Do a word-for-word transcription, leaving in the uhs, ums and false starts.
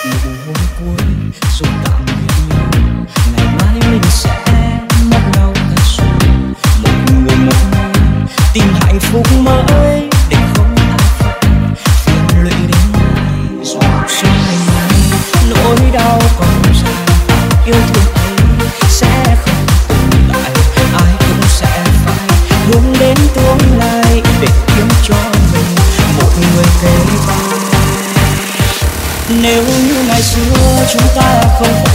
nụ hôn cuối rồi tạm biệt nhau. Ngày mai mình sẽ mất nhau thật rồi, một người một người tìm hạnh phúc mới để không ai phải phiền lụy đến mai. Dù cho ngày mai nỗi đau còn dài, yêu thương ấy sẽ không tồn tại, ai cũng sẽ phải hướng đến tương lai để kiếm cho mình một người kề vai. Nếu như ngày xưa chúng ta không